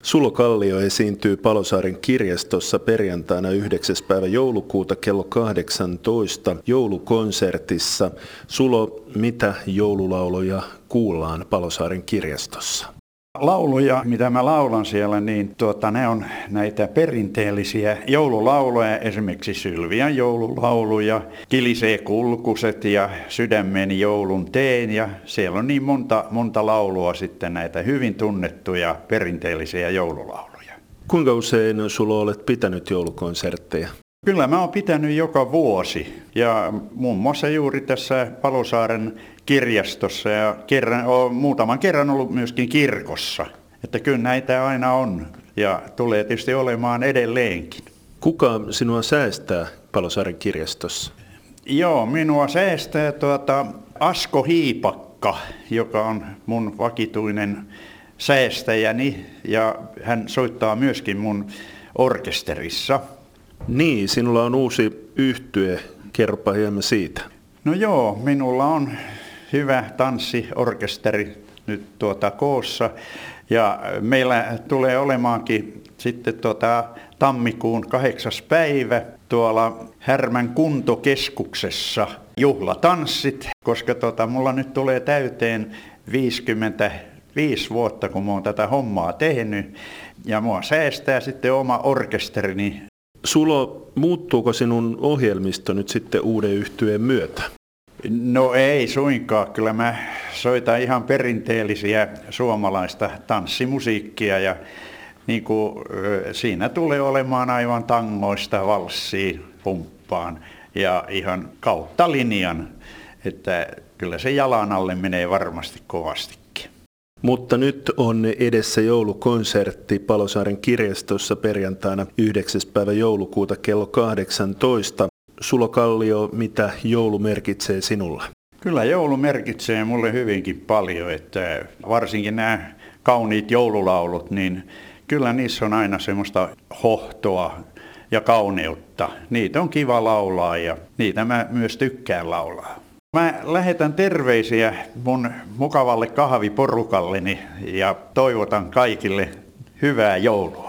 Sulo Kallio esiintyy Palosaaren kirjastossa perjantaina 9. päivä joulukuuta kello 18 joulukonsertissa. Sulo, mitä joululauloja kuullaan Palosaaren kirjastossa? Lauluja, mitä mä laulan siellä, niin ne on näitä perinteellisiä joululauluja, esimerkiksi Sylvian joululauluja, Kilisee kulkuset ja Sydämeni joulun teen, ja siellä on niin monta laulua sitten näitä hyvin tunnettuja perinteellisiä joululauluja. Kuinka usein Sulo olet pitänyt joulukonsertteja? Kyllä mä oon pitänyt joka vuosi, ja muun muassa juuri tässä Palosaaren kirjastossa, ja muutaman kerran ollut myöskin kirkossa. Että kyllä näitä aina on, ja tulee tietysti olemaan edelleenkin. Kuka sinua säästää Palosaaren kirjastossa? Joo, minua säästää Asko Hiipakka, joka on mun vakituinen säästäjäni, ja hän soittaa myöskin mun orkesterissa. Niin, sinulla on uusi yhtye. Kerropa hieman siitä. No joo, minulla on hyvä tanssiorkesteri nyt koossa, ja meillä tulee olemaankin sitten tammikuun 8. päivä tuolla Härmän kuntokeskuksessa juhlatanssit, koska mulla nyt tulee täyteen 55 vuotta, kun mä oon tätä hommaa tehnyt, ja mua säästää sitten oma orkesterini. Sulo, muuttuuko sinun ohjelmisto nyt sitten uuden yhtyeen myötä? No ei suinkaan, kyllä mä soitan ihan perinteellisiä suomalaista tanssimusiikkia, ja niin kuin, siinä tulee olemaan aivan tangoista valssiin, pumppaan ja ihan kautta linjan, että kyllä se jalan alle menee varmasti kovastikin. Mutta nyt on edessä joulukonsertti Palosaaren kirjastossa perjantaina 9. päivä joulukuuta kello 18. Sulo Kallio, mitä joulu merkitsee sinulle? Kyllä joulu merkitsee mulle hyvinkin paljon, että varsinkin nämä kauniit joululaulut, niin kyllä niissä on aina semmoista hohtoa ja kauneutta. Niitä on kiva laulaa ja niitä mä myös tykkään laulaa. Mä lähetän terveisiä mun mukavalle kahviporukalleni ja toivotan kaikille hyvää joulua.